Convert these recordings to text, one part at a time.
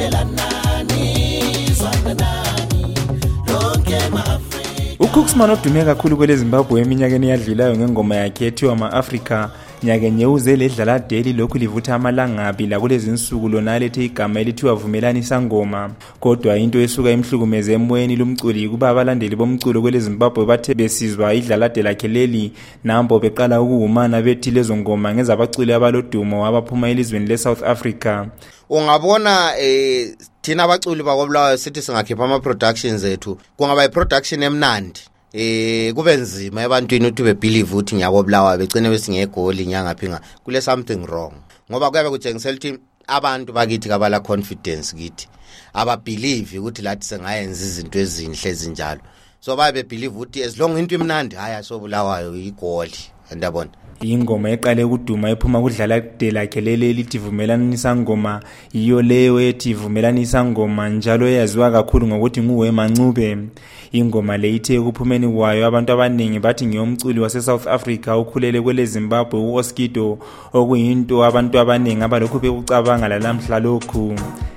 uCooksman odume kakhulu kwele Zimbabwe eminyakeni eyadlulayo ngengoma yakhe ethiwa Ma-Africa nyakenye uze ledlala daily lokhu livutha amalangabi la kulezi insuku lona lethe igama elithiwa Vumelani Sangoma. Kodwa into esuka emhlukumeze emoyeni lomculi kuba abalandeli bomculo kwele Zimbabwe bathe besizwa idlala lakhe leli nambo beqala ukuhumana bethi lezo ngoma ngezabaculi abalodumo abaphuma elizweni leSouth Africa. Ungabona thina abaculi bakobulawayo sithi singakhipha ama productions ethu kungaba iproduction emnandi kube nzima ebantwini ukuthi bebelieve ukuthi ngiyakobulawayo begcine besingegoli nyangaphinga kule something wrong ngoba kuyabe kutshengisela ukuthi abantu bakithi kabala confidence kithi ababelieve ukuthi lathi sengayenza izinto ezinhle ezinjalo so babe believe ukuthi as long into imnandi haya sobulawayo igoli andabona. Ingoma eqale ukuduma ephuma kudlala lakhe leli lithi Vumelani Sangoma iyo leyo ethi Vumelani Sangoma njalo eyaziwa kakhulu ngokuthi nguWema Ncube. Ingoma le ithe ukuphumeni kwayo abantu abaningi bathi ngiyomculi waseSouth Africa ukhulele kwele Zimbabwe uOskido okuyinto abantu abaningi abalokhu bekucabanga lalamhla lokhu.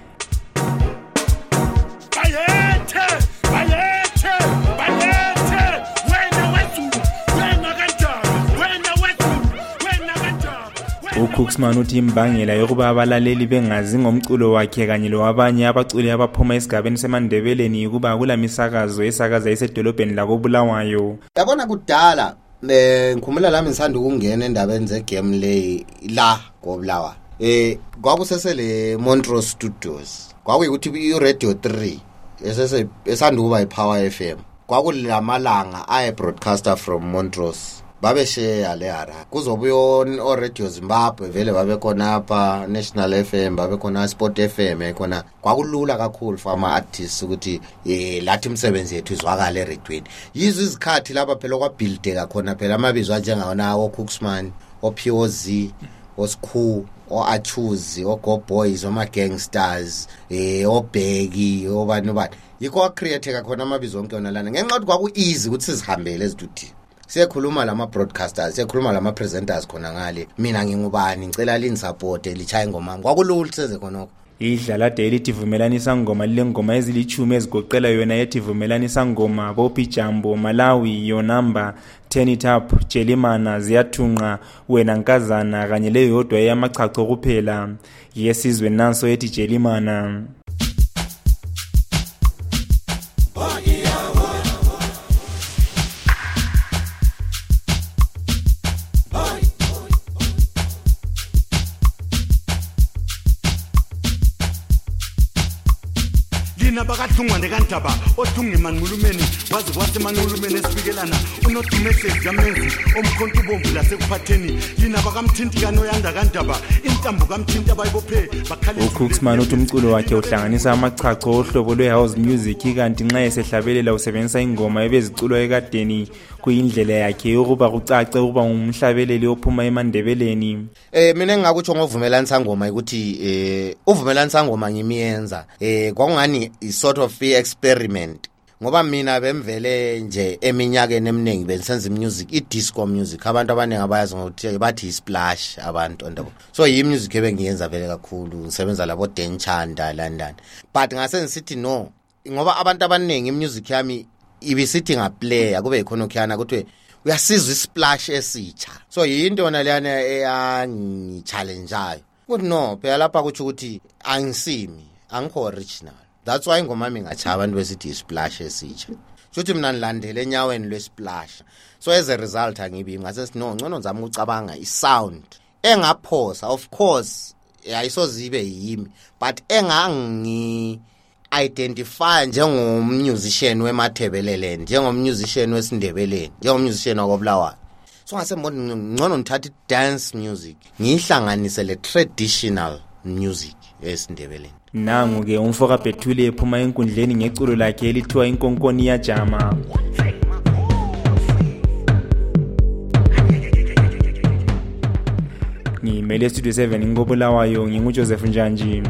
uCooksman uthi imbangela yokuba abalaleli bengazi ngomculo wakhe kanye lowabanye abaculi abaphuma esigabeni seMandebeleni ukuba kula misakazo esakaza esedolobheni lakoBulawayo. Yabona kudala ngikhumula lami ngisanda ukungena endabeni zegame le la koBulawayo. Kwakusesele Montrose Studios. Kwakuyikuthi iRadio 3 esanda ukuba iPower FM. Kwakulamalanga aye broadcaster from Montrose. Babe share leara kuzobuyo o Radio Zimbabwe vele babe khona apha National FM babe khona Sport FM khona kwakulula kakhulu for ama artists ukuthi lathi umsebenzi yethu izwakala eredweni yizo izikhathi lapha phela kwabuildeka khona phela amabizo anjengawona oCooksman oPOZ oSkhu oAchuzi oGo Boys oma Gangsters oBheki obani yikho acreate khona amabizo onke yona lana ngenxa ukuthi kwaku easy ukuthi sizihambele eziduthi. Siyakhuluma lama broadcasters siyakhuluma lama presenters khona ngale mina ngingubani ngicela lini support lichaya ingoma yami kwakulula seze khonoko. Idlala lithi Vumelani Sangoma lengoma ezilichume ezigoqela yona yethi Vumelani Sangoma Bophi Jambo Malawi Yonamba Turn It Up Jelimana Ziyathunqa Wena Nkazana kanye leyo yodwa eyamachacho kuphela yesizwe nanso yethi Jelimana. Bakathungwa ndekantaba othunga emanqulumeni wazi kwase emanqulumeni esibikelana unoDumese yamenzi omkhonto ubomvu lasekuphatheni lina bakamthinti kanoyanda kantaba intambo kamthinti abayibophe bakhalisa. uCooksman uthi umculo wakhe uhlanganisa amachacho ohlobo lwehouse music kanti nxa esehlabelela usebenzisa ingoma ebeziculwa ekadeni kuyindlela yakhe yokuba kucace ukuba ngumhlabeleli ophuma eMandebeleni. Mina engakutsho ngoVumelani Sangoma ukuthi uVumelani Sangoma ngimiyenza kwakungani sort of experiment ngoba mina bemvele nje eminyakeni eminingi bensenza music disco music abantu abaningi abayazi ngokuthi bathi splash abantu ndabo so music ebengiyenza vele kakhulu ngisebenza labo Denchanda London but ngase ngisithi no ngoba abantu abaningi music yami ibisithi ngaplay akube ikhona okhana ukuthi uyasizwa isplash esitsha so yinto yona leyana eyangichallengeayo ukuthi no phela lapha kuthi ukuthi angisimi angikho original. That's why ingoma yami ngacha abantu besithi isplash esitsha futhi mina nilandele enyaweni lwesplash so as a result angibi ngase no ngcono ngizama ukucabanga isound engaphosa of course ayisozibe yimi but engangi identify njengommusician weMathebelele njengommusician weSindebeleni njengommusician wakoBulawayo so ngase ngcono ngithatha dance music ngihlanganise le traditional music yeSindebeleni. Nangu ke umfoka Bethule ephuma enkundleni ngeculo lakhe elithiwa Inkonkoni Yajama. Ngimele Studio 7 ngoBulawayo nginguJoseph Njanji.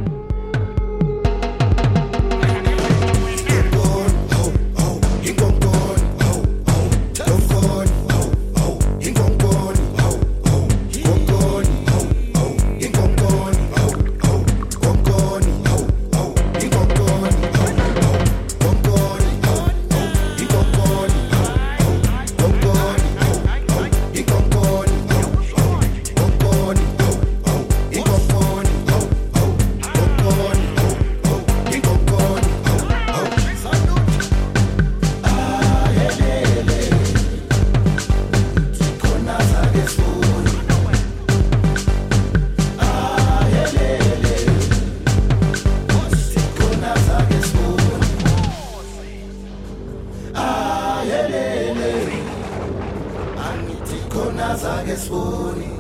sifuni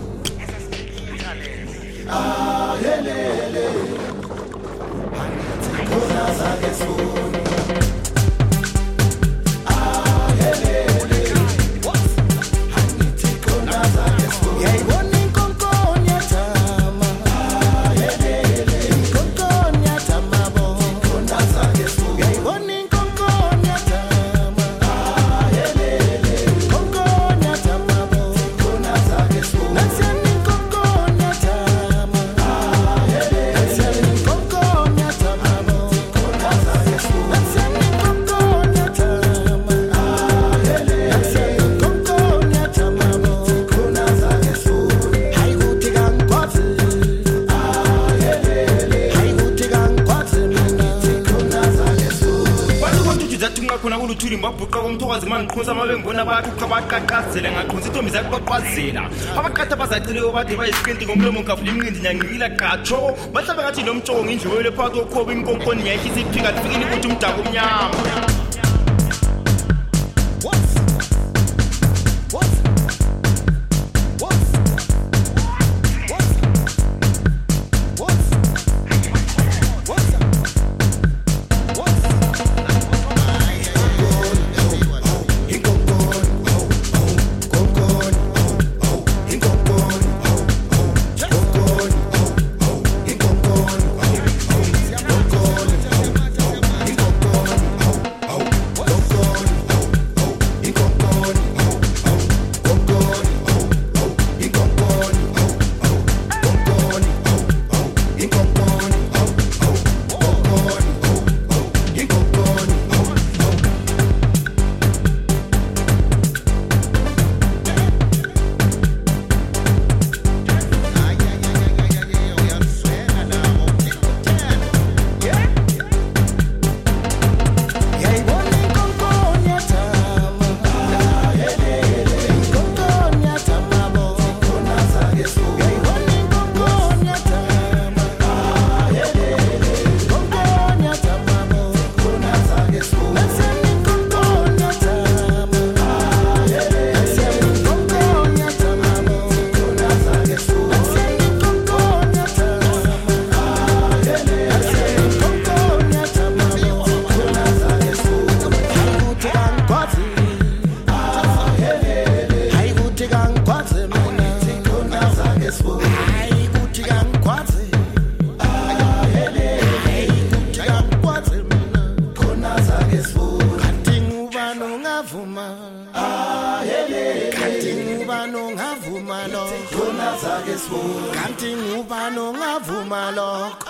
ayelele angithi khona zake sifuni ayelele angithi khona zake sifuni yayibona inkonkoni yathama ayelele inkonkoni yathama bo khona zake sifuni yayibona inkonkoni yathama ayelele inkonkoni yathama bo khona zake sifuni nasiyani inkonkoni yathama ayelele nasiyani inkonkoni yathama bo khona zake sifuni nasiyani inkonkoni yathama ayelele nasiyani inkonkoni yathama bo khona zake sifuni hayi kuthi kangikwazi ayelele hayi kuthi kangikwazi mina khona zake sifuni bathi kontujuzathi ungakhona kuluthuli mbabhuqa komthokazi mandiqhunsa amabengona bayakhuqa baqaqazela ngaqhunsa intombi zakuqaqwazela abaqatha bazaceleyo bade bayisiqinti ngomlomo ngavula imnqindi nyanqila qatsho bahlabe ngathi nomtshoko ngendlowele phakathi kokhoba inkonkoni yayihlisa iphika lifikini ukuthi umdaka omnyama kanti ngubani ongavuma lokho